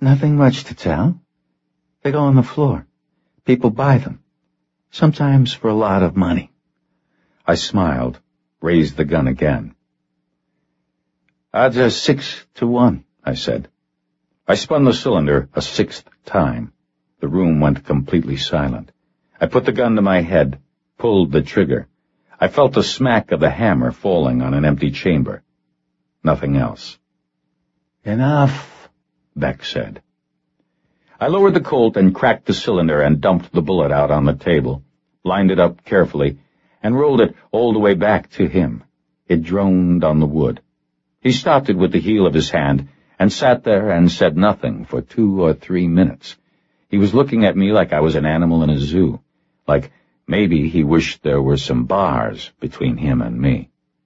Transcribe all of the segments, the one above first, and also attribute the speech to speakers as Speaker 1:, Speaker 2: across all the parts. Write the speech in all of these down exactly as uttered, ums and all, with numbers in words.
Speaker 1: Nothing much to tell. They go on the floor. People buy them. Sometimes for a lot of money.
Speaker 2: I smiled, raised the gun again.
Speaker 1: Odds are six to one, I said.
Speaker 2: I spun the cylinder a sixth time. The room went completely silent. I put the gun to my head, pulled the trigger. I felt the smack of the hammer falling on an empty chamber. Nothing else.
Speaker 1: Enough,
Speaker 2: Beck said. I lowered the Colt and cracked the cylinder and dumped the bullet out on the table, lined it up carefully, and rolled it all the way back to him. It droned on the wood. He stopped it with the heel of his hand and sat there and said nothing for two or three minutes. He was looking at me like I was an animal in a zoo, like maybe he wished there were some bars between him and me.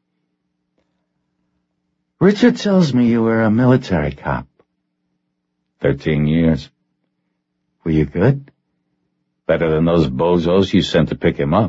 Speaker 1: Richard tells me you were a military cop.
Speaker 2: Thirteen years.
Speaker 1: Were you good?
Speaker 2: Better than those bozos you sent to pick him up.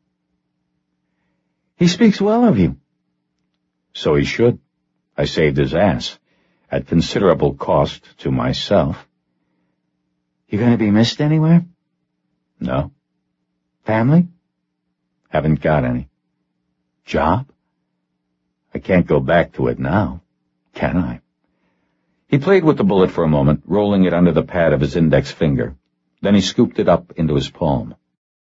Speaker 1: He speaks well of you.
Speaker 2: So he should. I saved his ass, at considerable cost to myself.
Speaker 1: You going to be missed anywhere?
Speaker 2: No.
Speaker 1: Family?
Speaker 2: Haven't got any.
Speaker 1: Job?
Speaker 2: I can't go back to it now, can I? He played with the bullet for a moment, rolling it under the pad of his index finger. Then he scooped it up into his palm.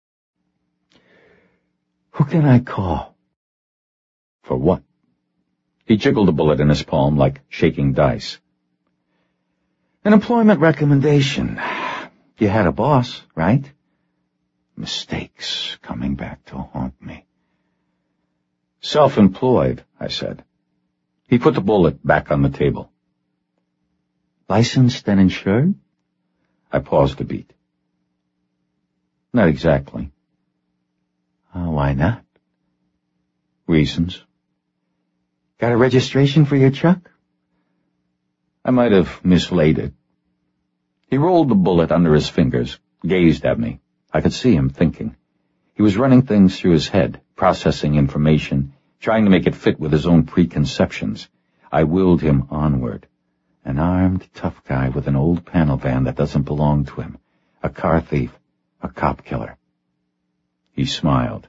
Speaker 1: Who can I call?
Speaker 2: For what? He jiggled the bullet in his palm like shaking dice.
Speaker 1: An employment recommendation. You had a boss, right? Mistakes coming back to haunt me.
Speaker 2: Self-employed, I said. He put the bullet back on the table.
Speaker 1: Licensed and insured?
Speaker 2: I paused a beat. Not exactly.
Speaker 1: Uh, why not?
Speaker 2: Reasons.
Speaker 1: Got a registration for your truck?
Speaker 2: I might have mislaid it. He rolled the bullet under his fingers, gazed at me. I could see him thinking. He was running things through his head, processing information, trying to make it fit with his own preconceptions. I willed him onward. An armed, tough guy with an old panel van that doesn't belong to him. A car thief. A cop killer. He smiled.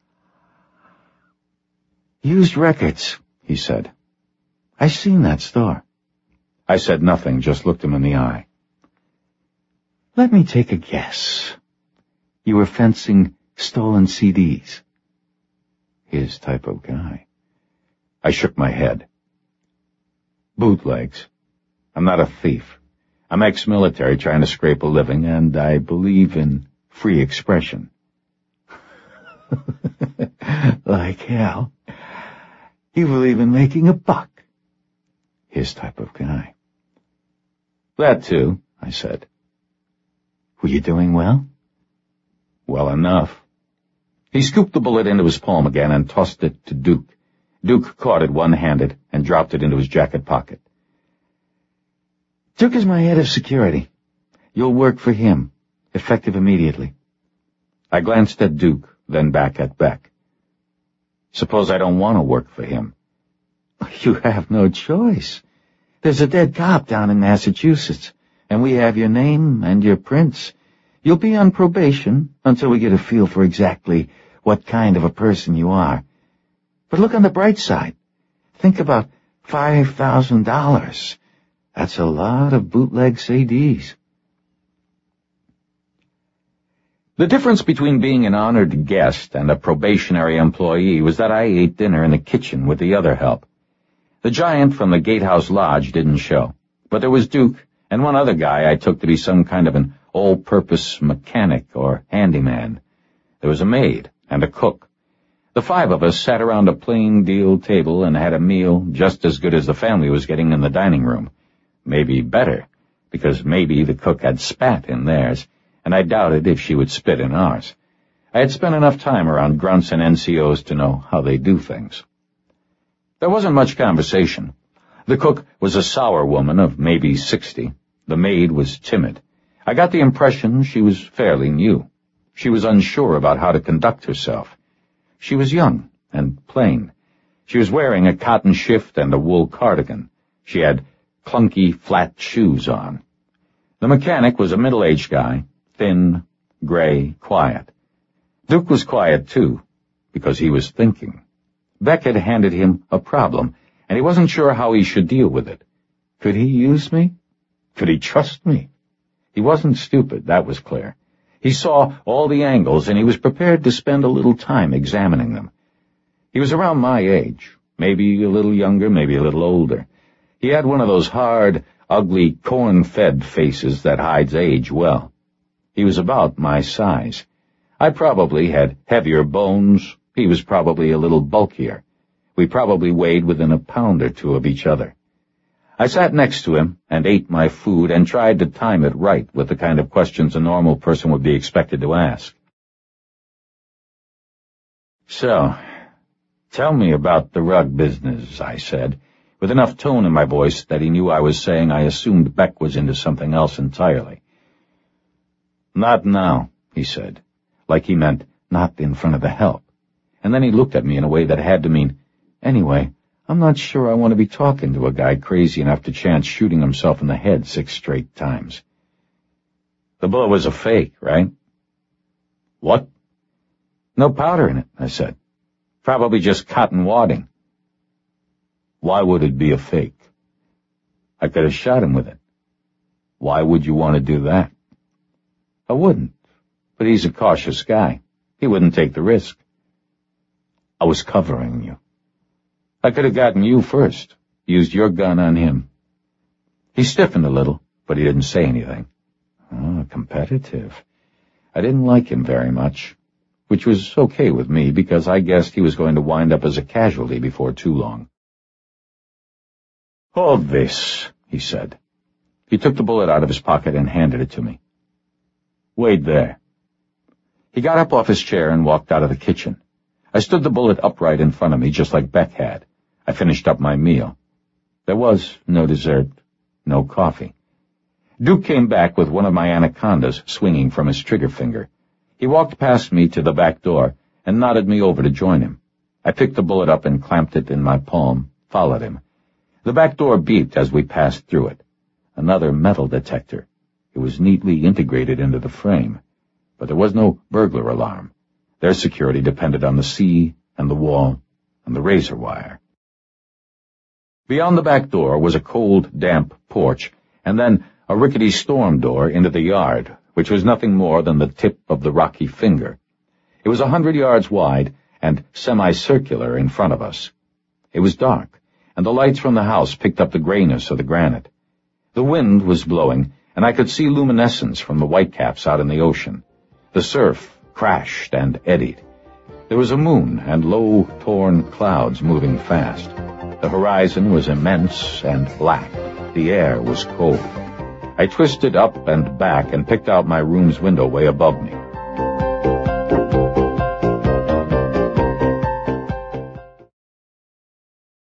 Speaker 1: Used records, he said. I seen that store.
Speaker 2: I said nothing, just looked him in the eye.
Speaker 1: Let me take a guess. You were fencing stolen C Ds.
Speaker 2: His type of guy. I shook my head. Bootlegs. I'm not a thief. I'm ex-military trying to scrape a living, and I believe in free expression.
Speaker 1: Like hell. You believe in making a buck.
Speaker 2: His type of guy. That too, I said.
Speaker 1: Were you doing well?
Speaker 2: Well enough. He scooped the bullet into his palm again and tossed it to Duke. Duke caught it one-handed and dropped it into his jacket pocket.
Speaker 1: Duke is my head of security. You'll work for him, effective immediately.
Speaker 2: I glanced at Duke, then back at Beck. Suppose I don't want to work for him.
Speaker 1: You have no choice. There's a dead cop down in Massachusetts, and we have your name and your prints. You'll be on probation until we get a feel for exactly what kind of a person you are. But look on the bright side. Think about five thousand dollars. That's a lot of bootleg C Ds.
Speaker 2: The difference between being an honored guest and a probationary employee was that I ate dinner in the kitchen with the other help. The giant from the Gatehouse Lodge didn't show, but there was Duke and one other guy I took to be some kind of an all-purpose mechanic or handyman. There was a maid and a cook. The five of us sat around a plain deal table and had a meal just as good as the family was getting in the dining room. Maybe better, because maybe the cook had spat in theirs, and I doubted if she would spit in ours. I had spent enough time around grunts and N C Os to know how they do things. There wasn't much conversation. The cook was a sour woman of maybe sixty. The maid was timid. I got the impression she was fairly new. She was unsure about how to conduct herself. She was young and plain. She was wearing a cotton shift and a wool cardigan. She had clunky, flat shoes on. The mechanic was a middle-aged guy, thin, gray, quiet. Duke was quiet, too, because he was thinking. Beck had handed him a problem, and he wasn't sure how he should deal with it. Could he use me? Could he trust me? He wasn't stupid, that was clear. He saw all the angles, and he was prepared to spend a little time examining them. He was around my age, maybe a little younger, maybe a little older. He had one of those hard, ugly, corn-fed faces that hides age well. He was about my size. I probably had heavier bones. He was probably a little bulkier. We probably weighed within a pound or two of each other. I sat next to him and ate my food and tried to time it right with the kind of questions a normal person would be expected to ask. So, tell me about the rug business, I said, with enough tone in my voice that he knew I was saying I assumed Beck was into something else entirely. Not now, he said, like he meant not in front of the help. And then he looked at me in a way that had to mean, anyway, I'm not sure I want to be talking to a guy crazy enough to chance shooting himself in the head six straight times. The bullet was a fake, right? What? No powder in it, I said. Probably just cotton wadding. Why would it be a fake? I could have shot him with it. Why would you want to do that? I wouldn't, but he's a cautious guy. He wouldn't take the risk. I was covering you. I could have gotten you first, used your gun on him. He stiffened a little, but he didn't say anything. Oh, competitive. I didn't like him very much, which was okay with me because I guessed he was going to wind up as a casualty before too long. Hold this, he said. He took the bullet out of his pocket and handed it to me. Wait there. He got up off his chair and walked out of the kitchen. I stood the bullet upright in front of me, just like Beck had. I finished up my meal. There was no dessert, no coffee. Duke came back with one of my anacondas swinging from his trigger finger. He walked past me to the back door and nodded me over to join him. I picked the bullet up and clamped it in my palm, followed him. The back door beeped as we passed through it. Another metal detector. It was neatly integrated into the frame, but there was no burglar alarm. Their security depended on the sea and the wall and the razor wire. Beyond the back door was a cold, damp porch, and then a rickety storm door into the yard, which was nothing more than the tip of the rocky finger. It was a hundred yards wide and semicircular in front of us. It was dark, and the lights from the house picked up the grayness of the granite. The wind was blowing, and I could see luminescence from the whitecaps out in the ocean. The surf crashed and eddied. There was a moon and low, torn clouds moving fast. The horizon was immense and black. The air was cold. I twisted up and back and picked out my room's window way above me.